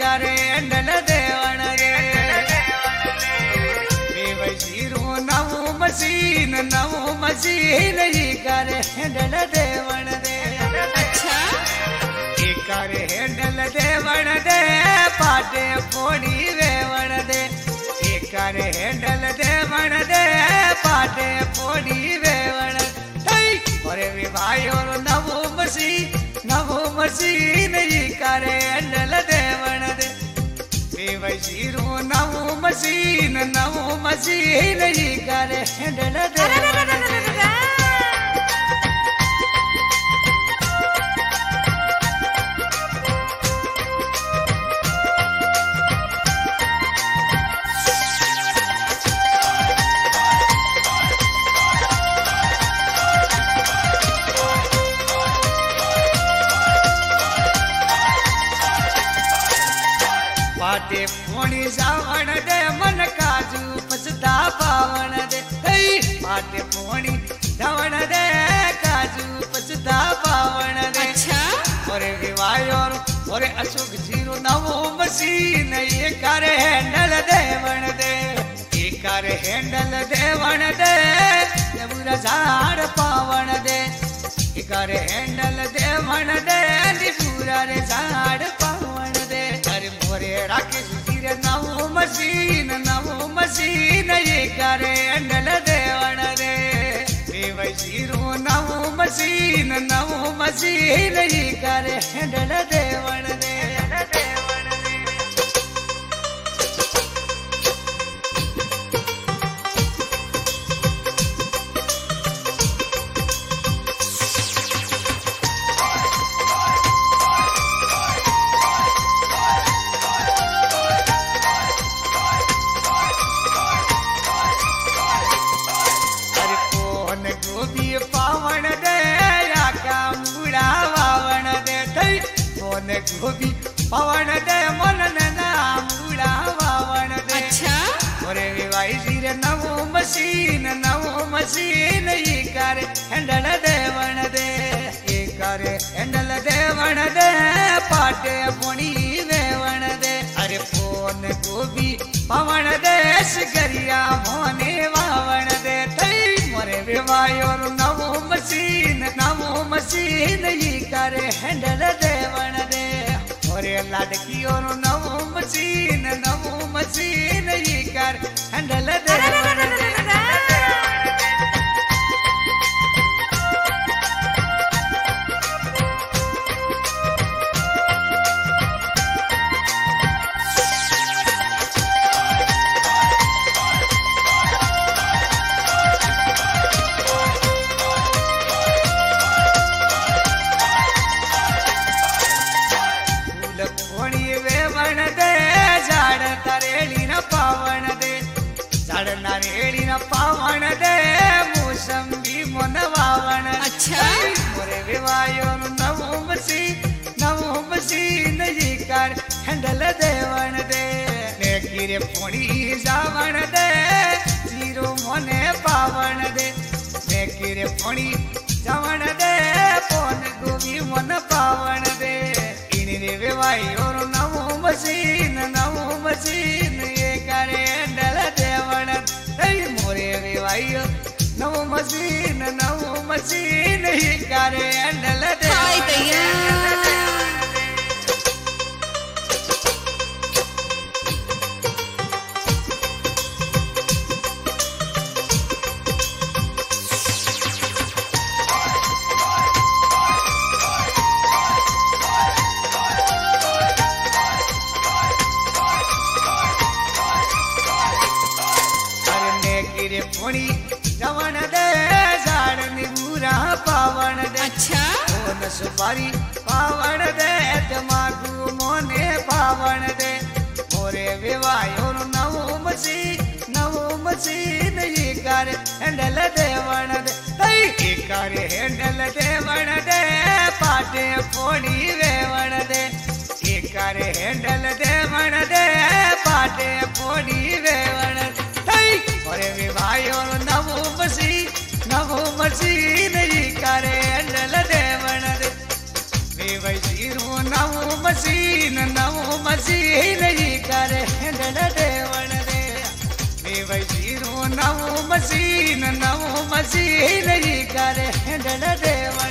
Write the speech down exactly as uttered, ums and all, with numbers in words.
करे हैंडल देवण रे बेवजीरो नवो मशीन नवो मशीन ही करे हैंडल देवण रे अच्छा ये करे हैंडल देवण दे पाटे फोड़ी वेवण दे ये करे हैंडल देवण दे पाटे फोड़ी वेवण अरे वे भाई और नवो मशीन नवो मशीन ही करे हैंडल देवण दे बेवजीरो नवो मशीन नवो मशीन ही करे हैंडल देवण दे पाटे फोड़ी जावण दे मन काजू पछता पावण दे पाटे फोड़ी जावण दे काजू पछता पावण दे अच्छा और विवाह और और अशोक जीरो नवो मशीन ये करे हैंडल देवण दे ये करे हैंडल देवण दे पूरा झाड़ पावण दे ये करे हैंडल देवण दे पूरा रे झाड़ पावण दे अरे मोरे राकेश जीरे नवो मशीन नवो मशीन ये करे हैंडल देवण रे बेवजीरो नवो मशीन नवो मशीन ये करे हैंडल देवण रे गोभी पवन दे मन नाम उड़ा वावण दे अच्छा ओरे विवाई जीरे नवो मशीन नवो मशीन ये करे हैंडल देवण दे ये करे हैंडल देवण दे पाटे पोणी वेवण दे अरे फोन गोभी पवन दे सिगरिया मोने वावण दे तई मोरे विवाई और नवो मशीन नवो मशीन ये करे हैंडल देवण दे और लड़की और नवो मशीन नवो मशीन ये कर हैंडल देवण दे नारेली न पावण दे मौसमी मन वावण अच्छा मोरे विवायो नवो मशीन नवो मशीन ये कर हैंडल देवण दे लेकिरे फोड़ी जावण दे जीरो मने पावण दे लेकिरे फोड़ी जावण दे पोन गोवी मन पावण दे इने विवायो नवो मशीन नवो मशीन ये करे हैंडल देवण मोरे विवाई नवो मशीन नवो मशीन ही करे हैंडल देवण फोड़ी जवण दे झाड़ निबूरा पावण दे अच्छा ओन सुपारी पावण दे तमाकू मोने पावण दे मोरे विवायो नवो मशीन नवो मशीन ये कर हैंडल देवण दे ये कर हैंडल देवण दे पाटे फोड़ी वेवण दे ये कर हैंडल देवण दे पाटे फोड़ी वेवण दे अरे विवायो नवो मशीन नवो मशीन ये करे हैंडल देवण दे बेवजीरो नवो मशीन नवो मशीन भाई जीरो नवो मशीन नवो मशीन ई करे हेंडल देवण